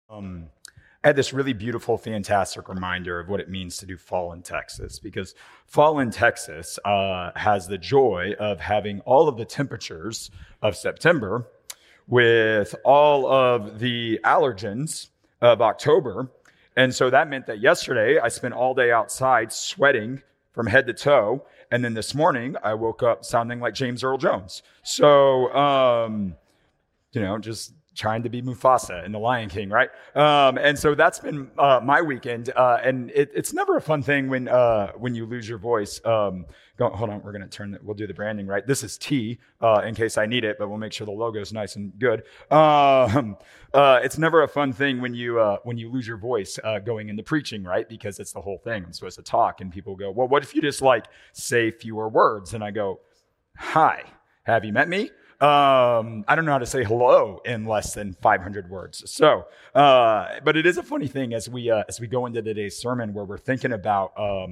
Um, I had this really beautiful, fantastic reminder of what it means to do fall in Texas, because fall in Texas has the joy of having all of the temperatures of September with all of the allergens of October. And so that meant that yesterday I spent all day outside sweating from head to toe. And then this morning I woke up sounding like James Earl Jones. So, just trying to be Mufasa in The Lion King, right? And so that's been my weekend. And it's never a fun thing when you lose your voice. Hold on, we'll do the branding, right? This is T in case I need it, but we'll make sure the logo is nice and good. It's never a fun thing when you lose your voice going into preaching, right? Because it's the whole thing. I'm supposed to talk, and people go, well, what if you just say fewer words? And I go, hi, have you met me? I don't know how to say hello in less than 500 words. So, but it is a funny thing as we go into today's sermon, where we're thinking about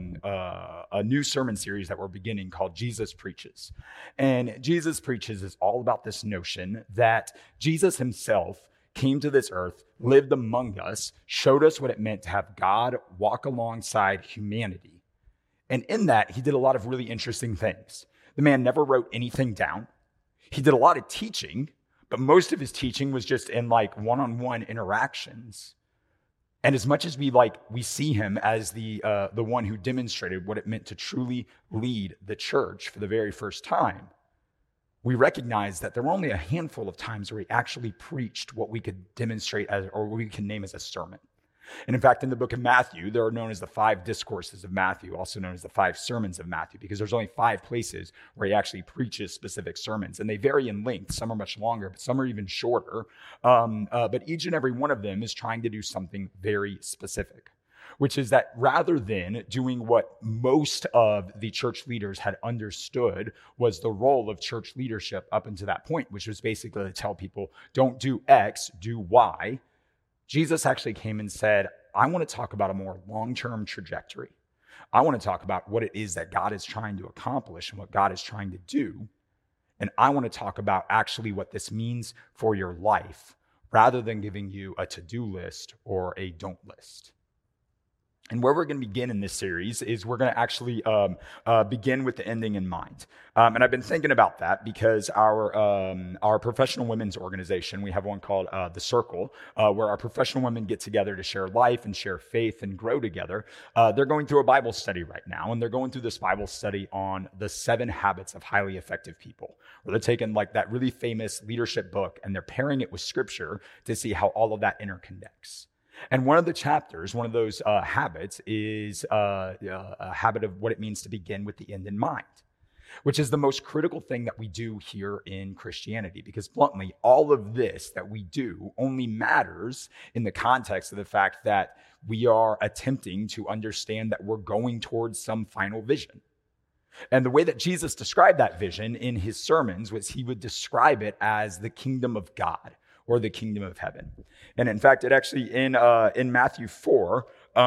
a new sermon series that we're beginning called Jesus Preaches. And Jesus Preaches is all about this notion that Jesus himself came to this earth, lived among us, showed us what it meant to have God walk alongside humanity. And in that, he did a lot of really interesting things. The man never wrote anything down. He did a lot of teaching, but most of his teaching was just in one-on-one interactions. And as much as we see him as the one who demonstrated what it meant to truly lead the church for the very first time, we recognize that there were only a handful of times where he actually preached what we could demonstrate as, or what we can name as a sermon. And in fact, in the book of Matthew, they're known as the 5 discourses of Matthew, also known as the 5 sermons of Matthew, because there's only 5 places where he actually preaches specific sermons. And they vary in length. Some are much longer, but some are even shorter. But each and every one of them is trying to do something very specific, which is that rather than doing what most of the church leaders had understood was the role of church leadership up until that point, which was basically to tell people, don't do X, do Y, Jesus actually came and said, I want to talk about a more long-term trajectory. I want to talk about what it is that God is trying to accomplish and what God is trying to do. And I want to talk about actually what this means for your life, rather than giving you a to-do list or a don't list. And where we're going to begin in this series is we're going to actually begin with the ending in mind. And I've been thinking about that because our professional women's organization, we have one called The Circle, where our professional women get together to share life and share faith and grow together. They're going through a Bible study right now, and they're going through this Bible study on the 7 habits of highly effective people, where they're taking that really famous leadership book and they're pairing it with scripture to see how all of that interconnects. And one of the chapters, one of those habits is a habit of what it means to begin with the end in mind, which is the most critical thing that we do here in Christianity. Because bluntly, all of this that we do only matters in the context of the fact that we are attempting to understand that we're going towards some final vision. And the way that Jesus described that vision in his sermons was he would describe it as the kingdom of God, or the kingdom of heaven. And in fact, it actually, in Matthew 4,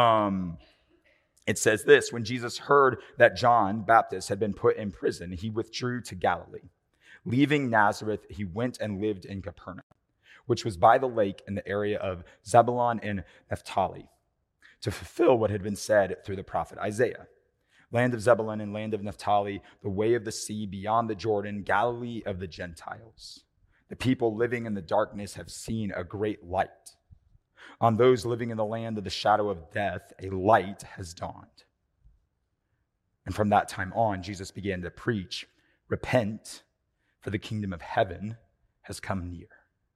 it says this: when Jesus heard that John Baptist had been put in prison, he withdrew to Galilee. Leaving Nazareth, he went and lived in Capernaum, which was by the lake in the area of Zebulun and Naphtali, to fulfill what had been said through the prophet Isaiah. Land of Zebulun and land of Naphtali, the way of the sea beyond the Jordan, Galilee of the Gentiles. The people living in the darkness have seen a great light. On those living in the land of the shadow of death, a light has dawned. And from that time on, Jesus began to preach, repent, for the kingdom of heaven has come near.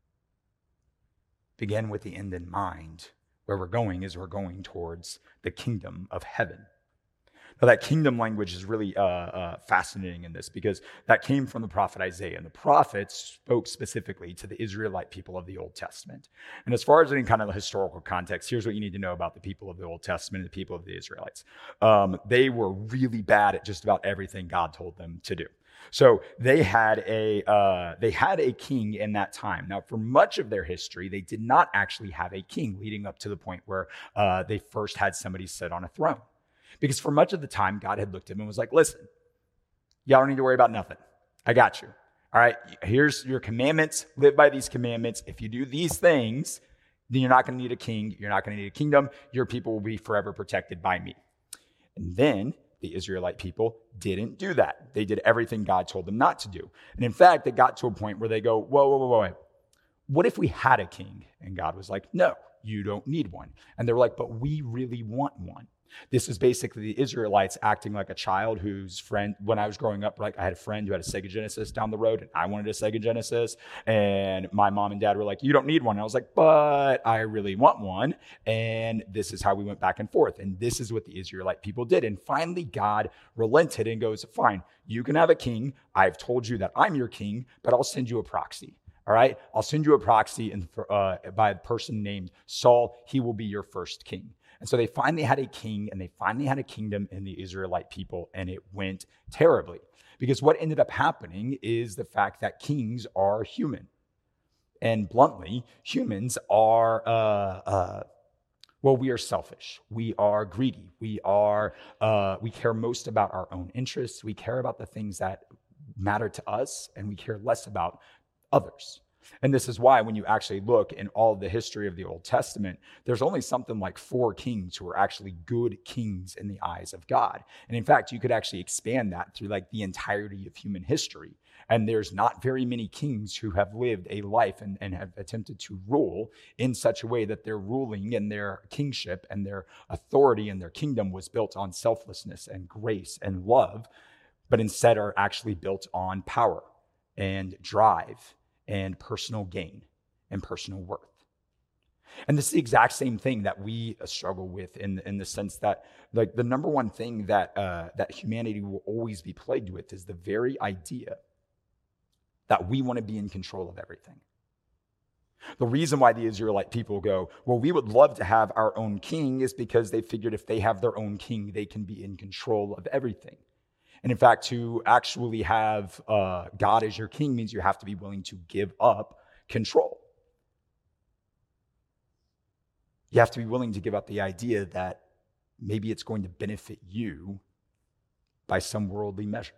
Begin with the end in mind. Where we're going towards the kingdom of heaven. Now, that kingdom language is really fascinating in this, because that came from the prophet Isaiah. And the prophet spoke specifically to the Israelite people of the Old Testament. And as far as any kind of historical context, here's what you need to know about the people of the Old Testament and the people of the Israelites. They were really bad at just about everything God told them to do. So they had a king in that time. Now, for much of their history, they did not actually have a king, leading up to the point where they first had somebody sit on a throne. Because for much of the time, God had looked at him and was like, listen, y'all don't need to worry about nothing. I got you. All right, here's your commandments. Live by these commandments. If you do these things, Then you're not going to need a king. You're not going to need a kingdom. Your people will be forever protected by me. And then the Israelite people didn't do that. They did everything God told them not to do. And in fact, it got to a point where they go, whoa. What if we had a king? And God was like, no, you don't need one. And they were like, but we really want one. This is basically the Israelites acting like a child whose friend, when I was growing up, like I had a friend who had a Sega Genesis down the road and I wanted a Sega Genesis. And my mom and dad were like, you don't need one. And I was like, but I really want one. And this is how we went back and forth. And this is what the Israelite people did. And finally, God relented and goes, fine, you can have a king. I've told you that I'm your king, but I'll send you a proxy. All right, I'll send you a proxy by a person named Saul. He will be your first king. And so they finally had a king and they finally had a kingdom in the Israelite people, and it went terribly. Because what ended up happening is the fact that kings are human. And bluntly, humans are, we are selfish. We are greedy. We care most about our own interests. We care about the things that matter to us, and we care less about others. And this is why when you actually look in all of the history of the Old Testament, there's only something like 4 kings who are actually good kings in the eyes of God. And in fact, you could actually expand that through like the entirety of human history. And there's not very many kings who have lived a life and have attempted to rule in such a way that their ruling and their kingship and their authority and their kingdom was built on selflessness and grace and love, but instead are actually built on power and drive and personal gain and personal worth. And this is the exact same thing that we struggle with in the sense that like the number one thing that humanity will always be plagued with is the very idea that we want to be in control of everything. The reason why the Israelite people go, well, we would love to have our own king is because they figured if they have their own king, they can be in control of everything. And in fact, to actually have God as your king means you have to be willing to give up control. You have to be willing to give up the idea that maybe it's going to benefit you by some worldly measure.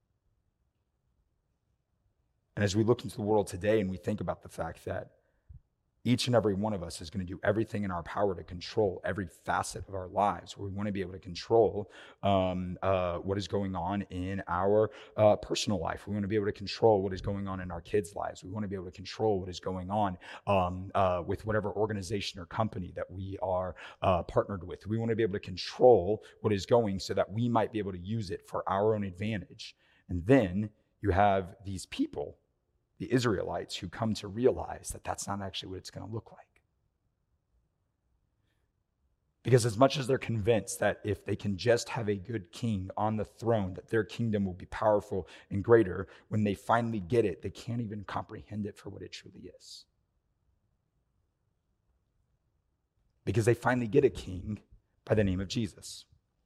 And as we look into the world today and we think about the fact that each and every one of us is going to do everything in our power to control every facet of our lives. We want to be able to control what is going on in our personal life. We want to be able to control what is going on in our kids' lives. We want to be able to control what is going on with whatever organization or company that we are partnered with. We want to be able to control what is going so that we might be able to use it for our own advantage. And then you have these people, the Israelites, who come to realize that that's not actually what it's going to look like. Because as much as they're convinced that if they can just have a good king on the throne, that their kingdom will be powerful and greater, when they finally get it, they can't even comprehend it for what it truly is. Because they finally get a king by the name of Jesus.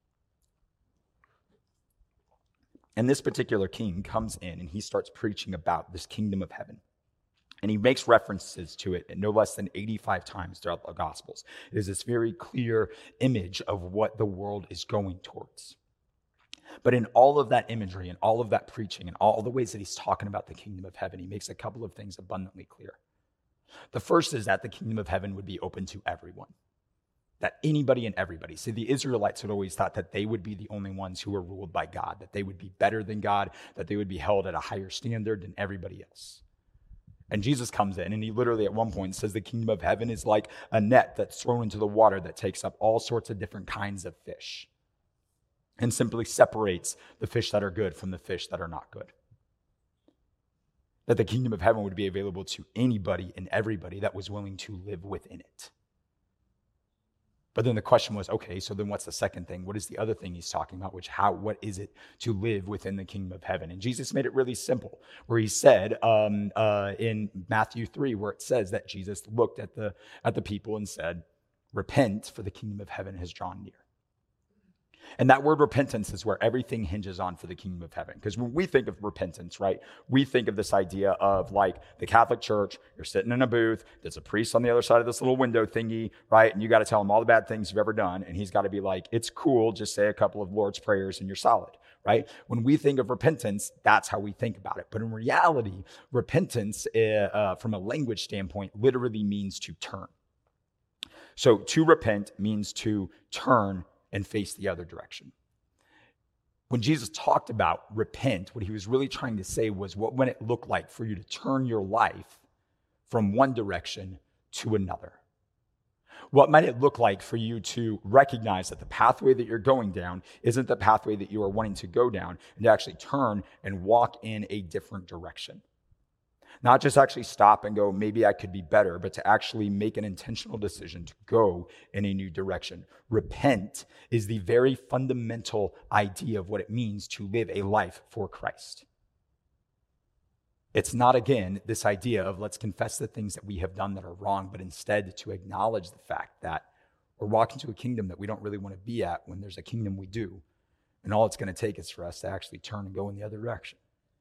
And this particular king comes in and he starts preaching about this kingdom of heaven. And he makes references to it no less than 85 times throughout the Gospels. It is this very clear image of what the world is going towards. But in all of that imagery and all of that preaching and all the ways that he's talking about the kingdom of heaven, he makes a couple of things abundantly clear. The first is that the kingdom of heaven would be open to everyone. That anybody and everybody. See, the Israelites had always thought that they would be the only ones who were ruled by God, that they would be better than God, that they would be held at a higher standard than everybody else. And Jesus comes in and he literally at one point says the kingdom of heaven is like a net that's thrown into the water that takes up all sorts of different kinds of fish and simply separates the fish that are good from the fish that are not good. That the kingdom of heaven would be available to anybody and everybody that was willing to live within it. But then the question was, okay, so then what's the second thing? What is the other thing he's talking about? What is it to live within the kingdom of heaven? And Jesus made it really simple, where he said in Matthew 3, where it says that Jesus looked at the people and said, repent, for the kingdom of heaven has drawn near. And that word repentance is where everything hinges on for the kingdom of heaven. Because when we think of repentance, right, we think of this idea of like the Catholic Church, you're sitting in a booth, there's a priest on the other side of this little window thingy, right? And you got to tell him all the bad things you've ever done. And he's got to be like, it's cool, just say a couple of Lord's prayers and you're solid, right? When we think of repentance, that's how we think about it. But in reality, repentance from a language standpoint literally means to turn. So to repent means to turn and face the other direction. When Jesus talked about repent, what he was really trying to say was, what would it look like for you to turn your life from one direction to another? What might it look like for you to recognize that the pathway that you're going down isn't the pathway that you are wanting to go down, and to actually turn and walk in a different direction? Not just actually stop and go, maybe I could be better, but to actually make an intentional decision to go in a new direction. Repent is the very fundamental idea of what it means to live a life for Christ. It's not, again, this idea of let's confess the things that we have done that are wrong, but instead to acknowledge the fact that we're walking to a kingdom that we don't really want to be at when there's a kingdom we do. And all it's going to take is for us to actually turn and go in the other direction.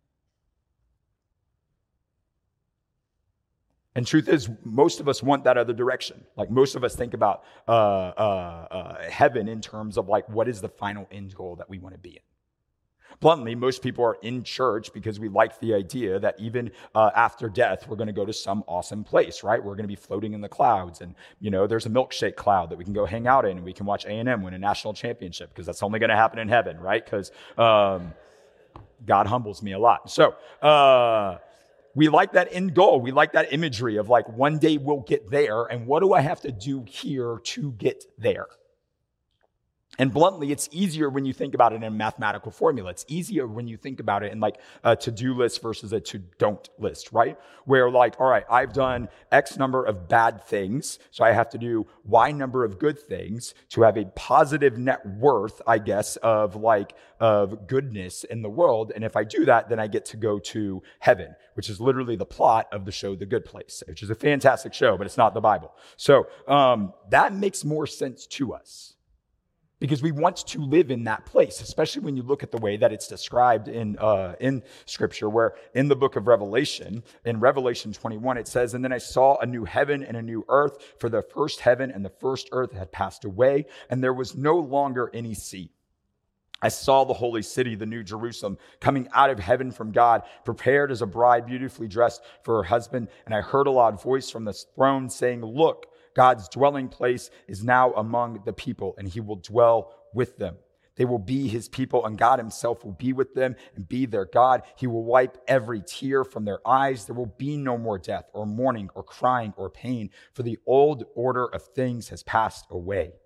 And truth is, most of us want that other direction. Like most of us think about heaven in terms of like, what is the final end goal that we want to be in? Bluntly, most people are in church because we like the idea that even after death, we're going to go to some awesome place, right? We're going to be floating in the clouds. And, there's a milkshake cloud that we can go hang out in, and we can watch A&M win a national championship, because that's only going to happen in heaven, right? Because God humbles me a lot. So, we like that end goal. We like that imagery of like, one day we'll get there, and what do I have to do here to get there? And bluntly, it's easier when you think about it in a mathematical formula. It's easier when you think about it in like a to-do list versus a to-don't list, right? Where like, all right, I've done X number of bad things, so I have to do Y number of good things to have a positive net worth, I guess, of goodness in the world. And if I do that, then I get to go to heaven, which is literally the plot of the show The Good Place, which is a fantastic show, but it's not the Bible. So that makes more sense to us, because we want to live in that place, especially when you look at the way that it's described in Scripture, where in the book of Revelation, in Revelation 21, it says, "And then I saw a new heaven and a new earth, for the first heaven and the first earth had passed away, and there was no longer any sea. I saw the holy city, the new Jerusalem, coming out of heaven from God, prepared as a bride beautifully dressed for her husband. And I heard a loud voice from the throne saying, 'Look, God's dwelling place is now among the people, and he will dwell with them. They will be his people, and God himself will be with them and be their God. He will wipe every tear from their eyes. There will be no more death or mourning or crying or pain, for the old order of things has passed away.'"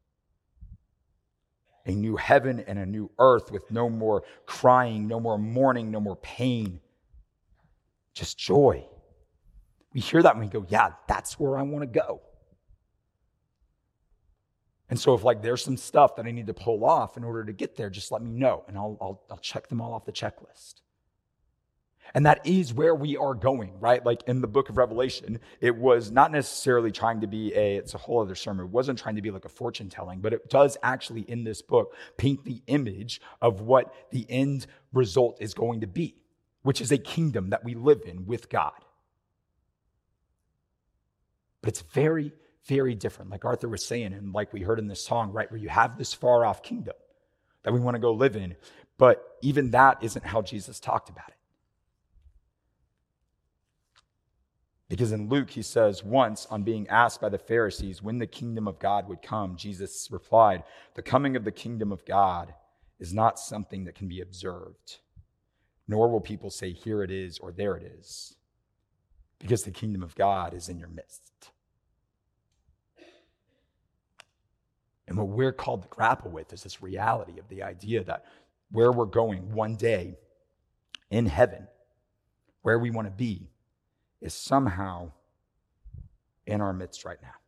A new heaven and a new earth with no more crying, no more mourning, no more pain, just joy. We hear that and we go, yeah, that's where I want to go. And so if there's some stuff that I need to pull off in order to get there, just let me know, and I'll check them all off the checklist. And that is where we are going, right? Like in the book of Revelation, it was not necessarily trying to be it's a whole other sermon. It wasn't trying to be like a fortune telling, but it does actually in this book paint the image of what the end result is going to be, which is a kingdom that we live in with God. But it's very, very different. Like Arthur was saying, and like we heard in this song, right, where you have this far off kingdom that we want to go live in. But even that isn't how Jesus talked about it. Because in Luke, he says, once on being asked by the Pharisees when the kingdom of God would come, Jesus replied, "The coming of the kingdom of God is not something that can be observed, nor will people say, 'Here it is,' or 'There it is,' because the kingdom of God is in your midst." And what we're called to grapple with is this reality of the idea that where we're going one day in heaven, where we want to be, is somehow in our midst right now.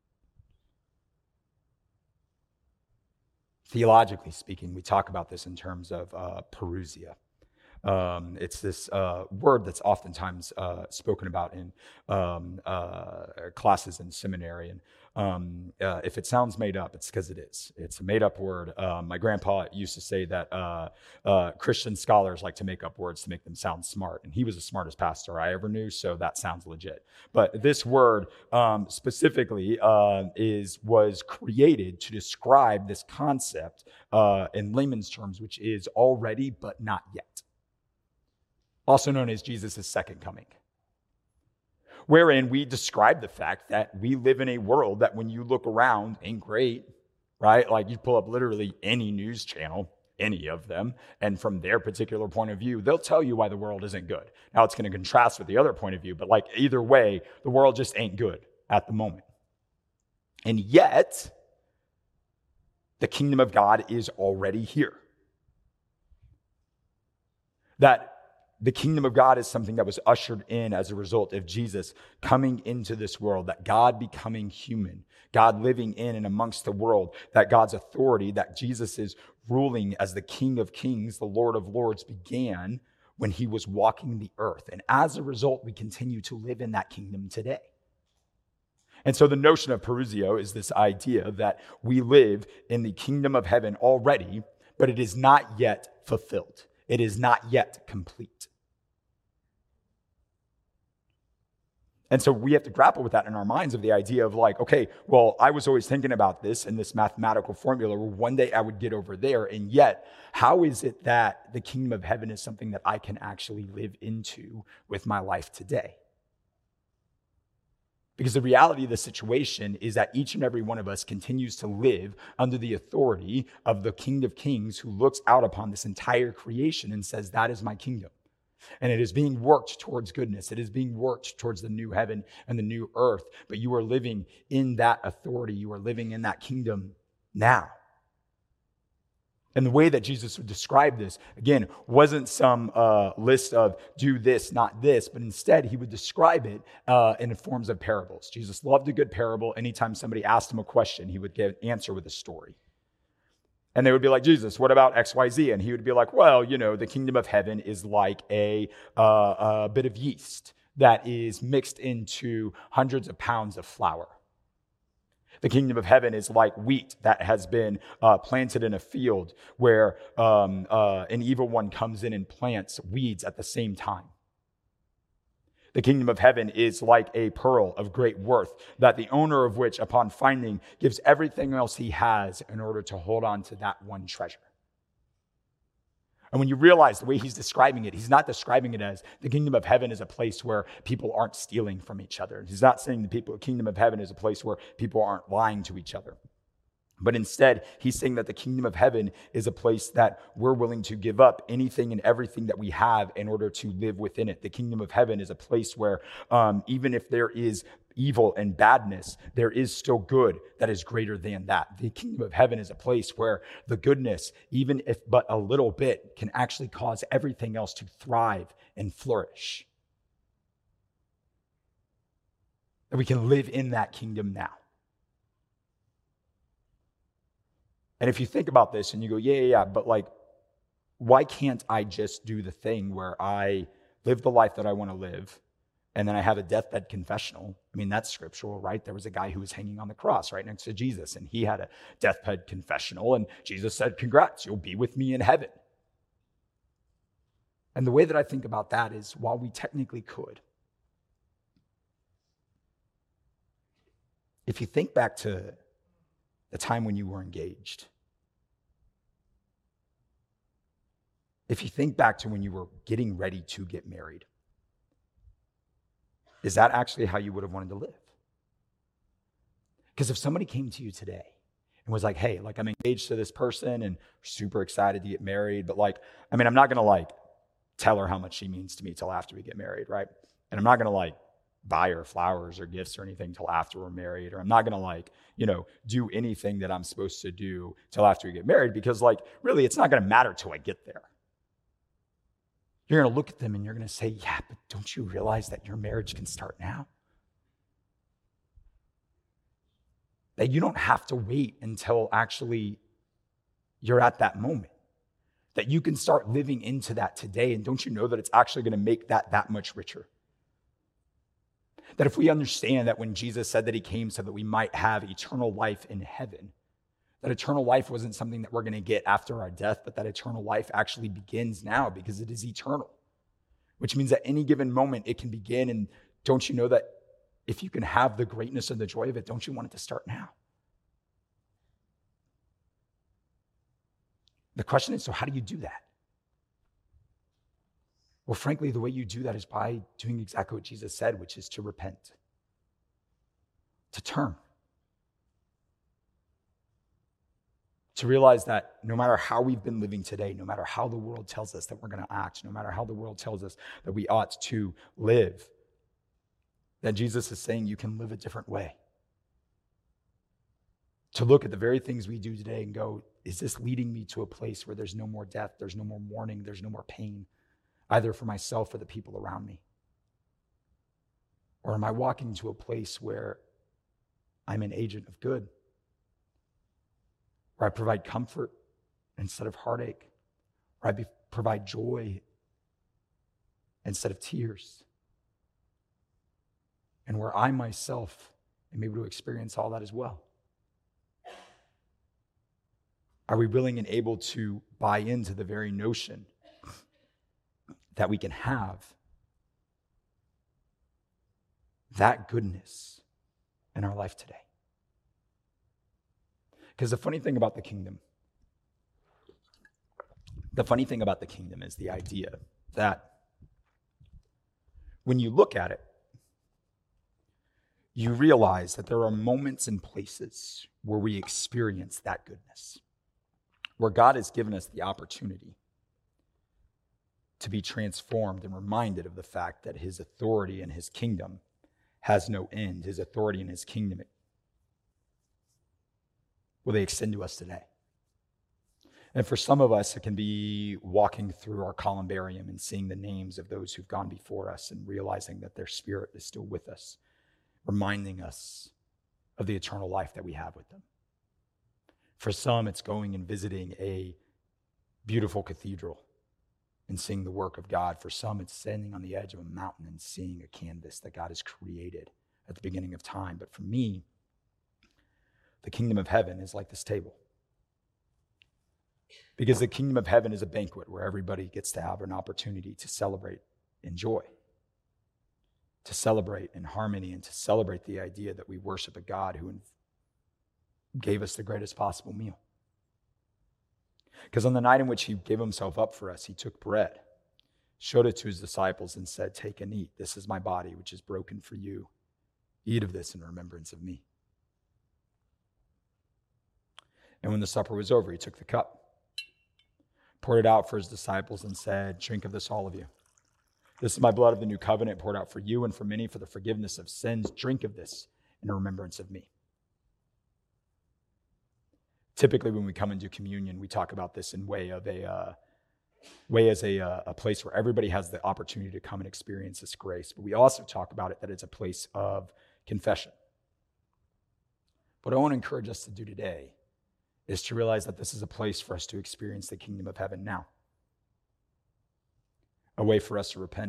Theologically speaking, we talk about this in terms of parousia. It's this word that's oftentimes spoken about in classes in seminary. And if it sounds made up, it's because it is. It's a made-up word. My grandpa used to say that Christian scholars like to make up words to make them sound smart. And he was the smartest pastor I ever knew, so that sounds legit. But this word specifically was created to describe this concept in layman's terms, which is already but not yet. Also known as Jesus' second coming. wherein we describe the fact that we live in a world that when you look around ain't great, right? Like you pull up literally any news channel, any of them, and from their particular point of view, they'll tell you why the world isn't good. Now it's going to contrast with the other point of view, but like either way, the world just ain't good at the moment. And yet, the kingdom of God is already here. That the kingdom of God is something that was ushered in as a result of Jesus coming into this world, that God becoming human, God living in and amongst the world, that God's authority, that Jesus is ruling as the King of Kings, the Lord of Lords, began when he was walking the earth. And as a result, we continue to live in that kingdom today. And so the notion of parusio is this idea that we live in the kingdom of heaven already, but it is not yet fulfilled. It is not yet complete. And so we have to grapple with that in our minds of the idea of like, okay, well, I was always thinking about this in this mathematical formula where one day I would get over there. And yet, how is it that the kingdom of heaven is something that I can actually live into with my life today? Because the reality of the situation is that each and every one of us continues to live under the authority of the King of Kings who looks out upon this entire creation and says, that is my kingdom. And it is being worked towards goodness. It is being worked towards the new heaven and the new earth. But you are living in that authority. You are living in that kingdom now. And the way that Jesus would describe this, again, wasn't some list of do this, not this, but instead he would describe it in forms of parables. Jesus loved a good parable. Anytime somebody asked him a question, he would give an answer with a story. And they would be like, Jesus, what about X, Y, Z? And he would be like, well, you know, the kingdom of heaven is like a bit of yeast that is mixed into hundreds of pounds of flour. The kingdom of heaven is like wheat that has been planted in a field where an evil one comes in and plants weeds at the same time. The kingdom of heaven is like a pearl of great worth that the owner of which, upon finding, gives everything else he has in order to hold on to that one treasure. And when you realize the way he's describing it, he's not describing it as the kingdom of heaven is a place where people aren't stealing from each other. He's not saying the kingdom of heaven is a place where people aren't lying to each other. But instead, he's saying that the kingdom of heaven is a place that we're willing to give up anything and everything that we have in order to live within it. The kingdom of heaven is a place where even if there is evil and badness, there is still good that is greater than that. The kingdom of heaven is a place where the goodness, even if but a little bit, can actually cause everything else to thrive and flourish. That we can live in that kingdom now. And if you think about this and you go, yeah, but like, why can't I just do the thing where I live the life that I want to live and then I have a deathbed confessional? I mean, that's scriptural, right? There was a guy who was hanging on the cross right next to Jesus and he had a deathbed confessional and Jesus said, congrats, you'll be with me in heaven. And the way that I think about that is while we technically could, if you think back to the time when you were engaged, if you think back to when you were getting ready to get married, is that actually how you would have wanted to live? Because if somebody came to you today and was like, hey, like I'm engaged to this person and super excited to get married, but like, I mean, I'm not going to like tell her how much she means to me till after we get married, right? And I'm not going to like buy her flowers or gifts or anything till after we're married, or I'm not going to like, you know, do anything that I'm supposed to do till after we get married, because like, really, it's not going to matter till I get there. You're going to look at them and you're going to say, yeah, but don't you realize that your marriage can start now? That you don't have to wait until actually you're at that moment. That you can start living into that today. And don't you know that it's actually going to make that much richer? That if we understand that when Jesus said that he came so that we might have eternal life in heaven, that eternal life wasn't something that we're going to get after our death, but that eternal life actually begins now because it is eternal, which means at any given moment it can begin. And don't you know that if you can have the greatness and the joy of it, don't you want it to start now? The question is, so how do you do that? Well, frankly, the way you do that is by doing exactly what Jesus said, which is to repent, to turn, to realize that no matter how we've been living today, no matter how the world tells us that we're going to act, no matter how the world tells us that we ought to live, that Jesus is saying you can live a different way. To look at the very things we do today and go, is this leading me to a place where there's no more death, there's no more mourning, there's no more pain, either for myself or the people around me? Or am I walking to a place where I'm an agent of good, where I provide comfort instead of heartache, where I provide joy instead of tears, and where I myself am able to experience all that as well? Are we willing and able to buy into the very notion that we can have that goodness in our life today? Because the funny thing about the kingdom is the idea that when you look at it, you realize that there are moments and places where we experience that goodness, where God has given us the opportunity to be transformed and reminded of the fact that his authority and his kingdom has no end. His authority and his kingdom, will they extend to us today? And for some of us, it can be walking through our columbarium and seeing the names of those who've gone before us and realizing that their spirit is still with us, reminding us of the eternal life that we have with them. For some, it's going and visiting a beautiful cathedral and seeing the work of God. For some, it's standing on the edge of a mountain and seeing a canvas that God has created at the beginning of time. But for me, the kingdom of heaven is like this table. Because the kingdom of heaven is a banquet where everybody gets to have an opportunity to celebrate in joy, to celebrate in harmony, and to celebrate the idea that we worship a God who gave us the greatest possible meal. Because on the night in which he gave himself up for us, he took bread, showed it to his disciples, and said, "Take and eat. This is my body, which is broken for you. Eat of this in remembrance of me." And when the supper was over, he took the cup, poured it out for his disciples, and said, "Drink of this, all of you. This is my blood of the new covenant, poured out for you and for many for the forgiveness of sins. Drink of this in remembrance of me." Typically, when we come and do communion, we talk about this in way as a place where everybody has the opportunity to come and experience this grace. But we also talk about it that it's a place of confession. What I want to encourage us to do today is to realize that this is a place for us to experience the kingdom of heaven now. A way for us to repent.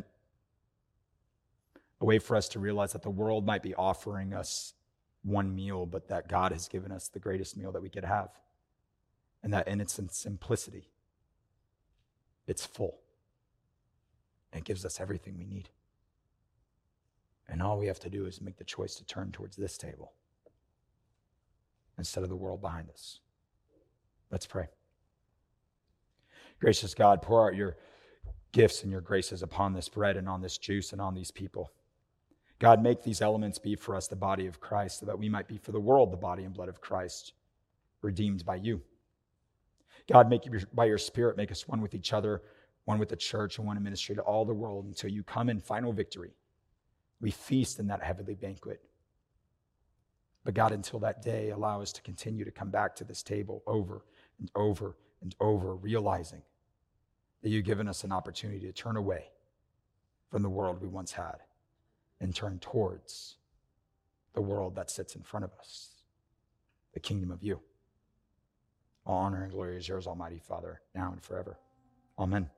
A way for us to realize that the world might be offering us one meal, but that God has given us the greatest meal that we could have. And that in its simplicity, it's full. And it gives us everything we need. And all we have to do is make the choice to turn towards this table instead of the world behind us. Let's pray. Gracious God, pour out your gifts and your graces upon this bread and on this juice and on these people. God, make these elements be for us the body of Christ, so that we might be for the world the body and blood of Christ, redeemed by you. God, by your Spirit, make us one with each other, one with the church, and one in ministry to all the world until you come in final victory. We feast in that heavenly banquet. But God, until that day, allow us to continue to come back to this table over and over and over, realizing that you've given us an opportunity to turn away from the world we once had and turn towards the world that sits in front of us, the kingdom of you. All honor and glory is yours, Almighty Father, now and forever. Amen.